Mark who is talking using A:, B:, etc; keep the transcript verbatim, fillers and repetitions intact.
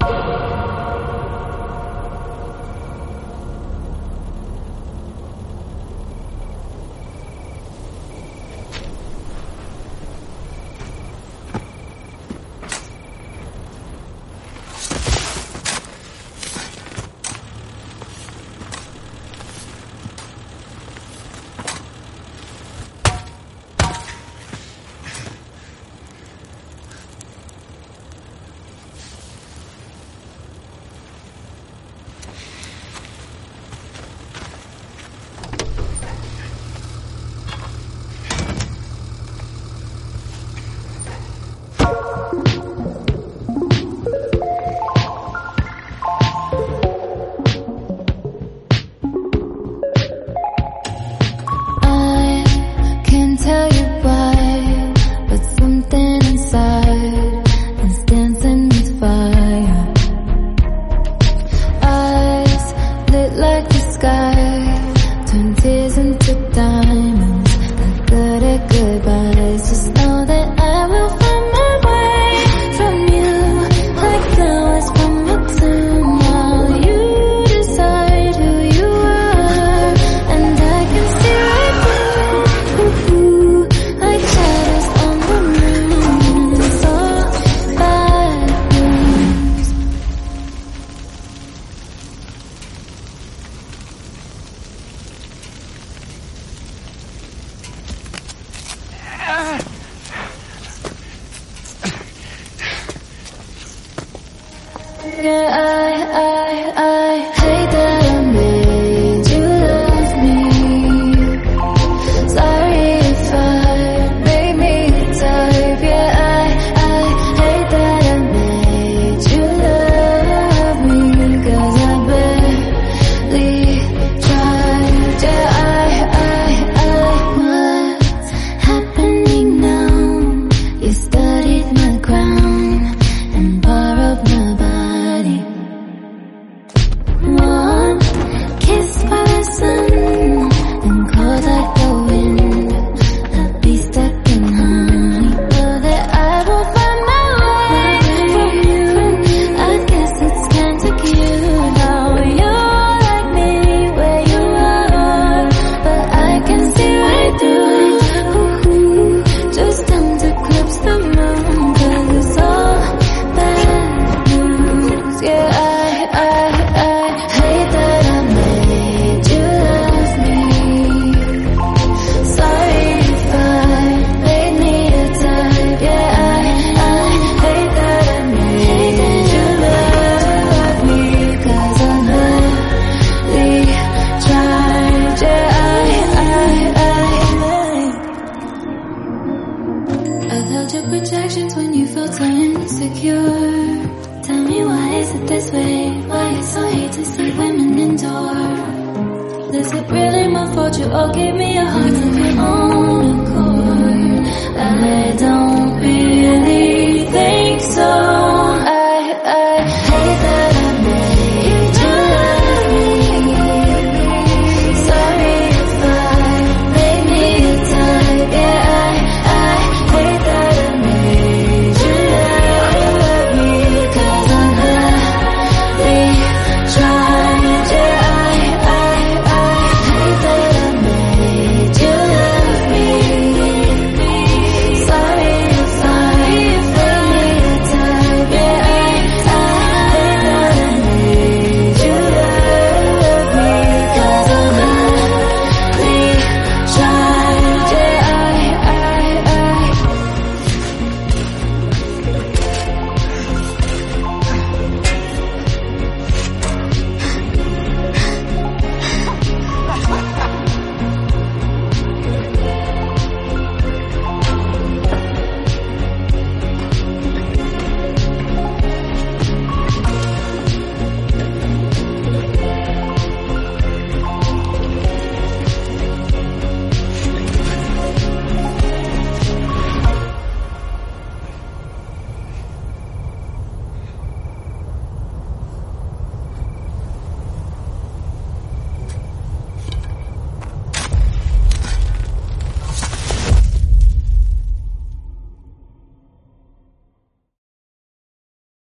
A: Yeah, I, I, I hate that I made you love me. Sorry if I made me type. Yeah, I, I hate that I made you love me. Cause I barely tried. Yeah, I, I, I, what's happening now? You studied my crown and borrowed my body. One kiss by the sun and cold like the wind. I'll be stuck in honey. Know that I will find my way from you. I guess it's kinda cute how you're like me where you are, but I can see right through it. Ooh, just time to eclipse the moon, cause it's all bad news. Yeah, I, I, I hate that I made you love me. Sorry if I made me a type. Yeah, I, I hate that I made you love me. Cause I barely tried. Yeah, I, I, I I felt your projections when you felt so insecure. Tell me why is it this way? Why you so hate to see women endure? Is it really my fault you all gave me a heart of your own accord? I don't really think so.